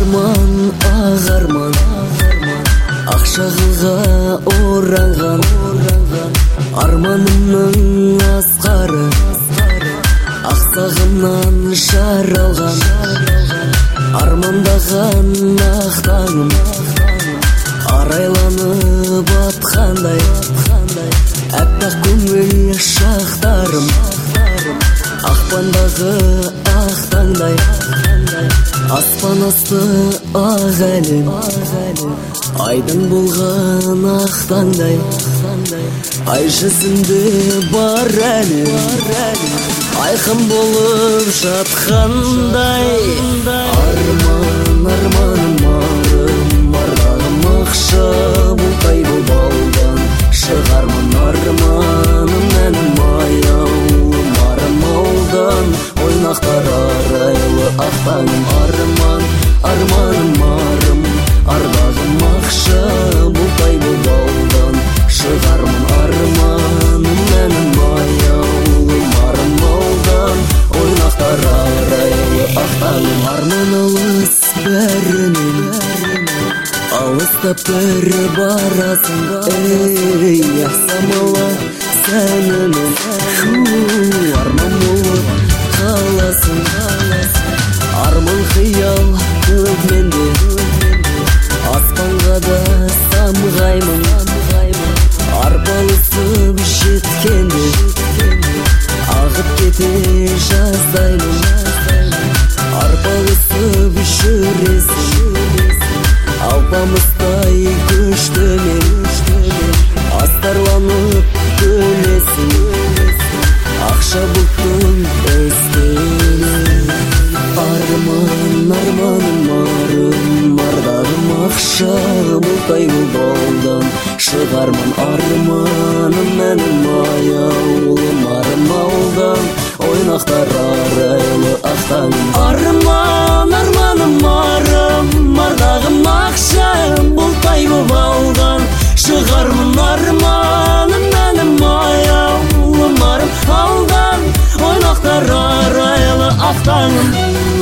арман, ақ арман, ақ шағылға оранған, арманымның асқары, ақ сағымнан жаралған, армандаған ақ таңым арайланып атқандай, әппақ көңіл шақтарым ақпандағы ақ таңдай, аспан асты ақ әлем, айдың болған ақ таңдай, ай жүзінде бар әлем, айқын болып жатқандай. Арман, арманым арым, ардағым ақша бұлтай боп алдан, шығармын арманым мәнім аяулым арым алдан, ойнақтар арайлы ақ таңым. Арман, арманым арым, ардағым ақша бұлтай боп алдан, шығармын арманым мәнім аяулым арым алдан, ойнақтар арайлы ақ таңым. Арман алыс бәрінен, алыстап бір барасың, ей самала сәнінен, арман болып қаласың. Арман қиял көп менде, аспанға да самғаймын, арпалысып жеткенде ағып кете жаздаймын. Арпалысып жүресің, алпамыстай көштімен, астарланып көлесің, ақша бұлттың үстінен. Арман, арманым арым, ардағым ақша бұлтай боп алдан, шығармын арманым мәнім аяулым арым алдан, ойнақтар арайлы ақ таңым. Арман, арманым арым, ардағым ақша бұлтай боп алдан, шығармын арманым мәнім аяулым арым алдан, ойнақтар арайлы ақ таңым.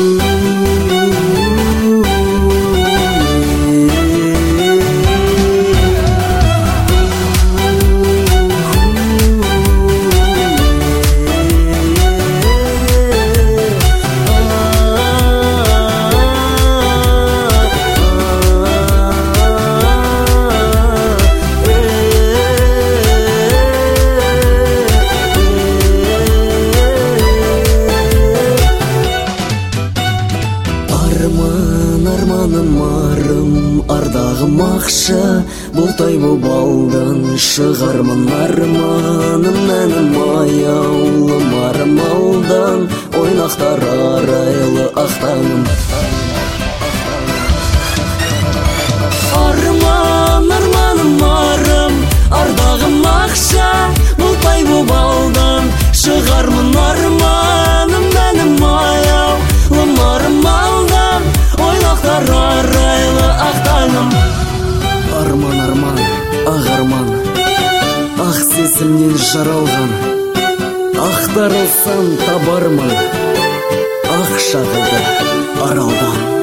Арманым арым, ардағым ақша бұлтай боп алдан, шығармын арманым мәнім аяулым арым алдан, ойнақтар арайлы ақ таңым. Арман, арманым арым, ардағым ақша бұлтай боп алдан, шығармын арманым мәнім аяулым арым алдан, ойнақтар арайлы ақ таңым. Арман, арман, ақ арман, ақ сезімнен жаралған, ақтарылсам табармын ақ шағылды аралдан.